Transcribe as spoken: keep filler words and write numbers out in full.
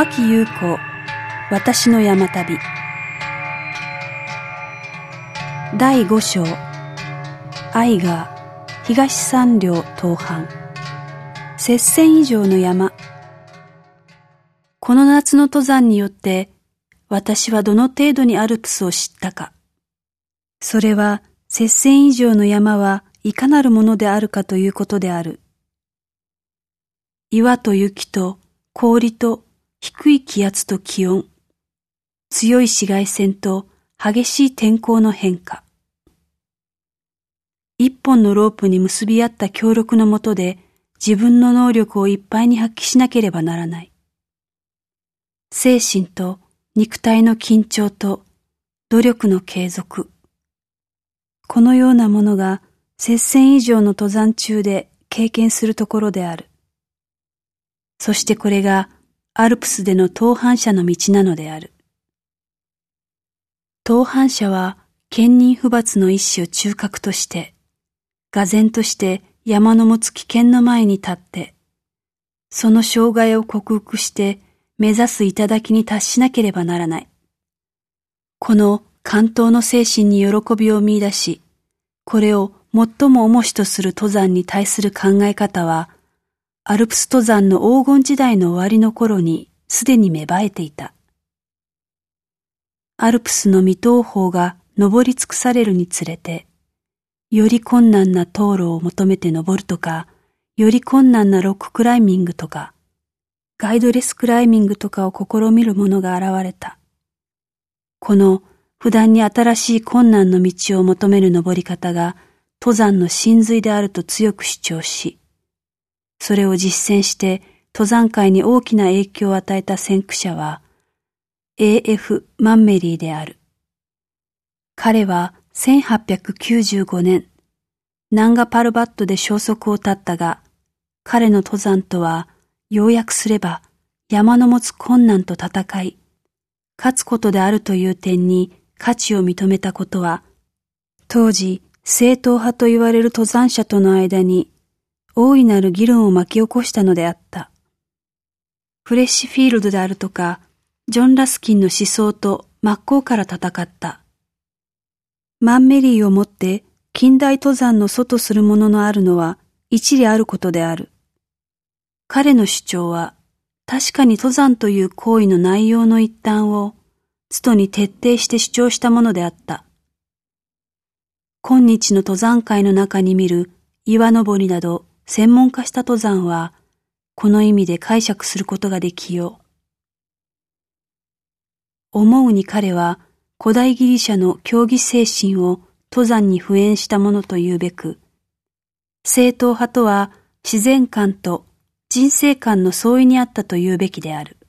牧優子、私の山旅。だいご章、アイガー、東山稜東畔。接戦以上の山。この夏の登山によって、私はどの程度にアルプスを知ったか。それは、接戦以上の山はいかなるものであるかということである。岩と雪と氷と低い気圧と気温、強い紫外線と激しい天候の変化。一本のロープに結び合った協力のもとで自分の能力をいっぱいに発揮しなければならない。精神と肉体の緊張と努力の継続。このようなものが接戦以上の登山中で経験するところである。そしてこれがアルプスでの登攀者の道なのである。登攀者は堅忍不罰の意志を中核として、俄然として山の持つ危険の前に立って、その障害を克服して目指す頂に達しなければならない。この完登の精神に喜びを見出し、これを最も重しとする登山に対する考え方は、アルプス登山の黄金時代の終わりの頃にすでに芽生えていた。アルプスの未踏峰が登り尽くされるにつれて、より困難な登路を求めて登るとか、より困難なロッククライミングとか、ガイドレスクライミングとかを試みる者が現れた。この不断に新しい困難の道を求める登り方が登山の真髄であると強く主張し、それを実践して登山界に大きな影響を与えた先駆者は エーエフ マンメリーである。彼はせんはっぴゃくきゅうじゅうごねん、ナンガパルバットで消息を絶ったが、彼の登山とは要約すれば山の持つ困難と戦い、勝つことであるという点に価値を認めたことは、当時正統派と言われる登山者との間に大いなる議論を巻き起こしたのであった。フレッシュフィールドであるとか、ジョン・ラスキンの思想と真っ向から戦った。マンメリーをもって近代登山の祖とするもののあるのは一理あることである。彼の主張は確かに登山という行為の内容の一端を都度に徹底して主張したものであった。今日の登山界の中に見る岩登りなど専門化した登山はこの意味で解釈することができよう。思うに彼は古代ギリシャの競技精神を登山に付縁したものというべく、正統派とは自然観と人生観の相違にあったというべきである。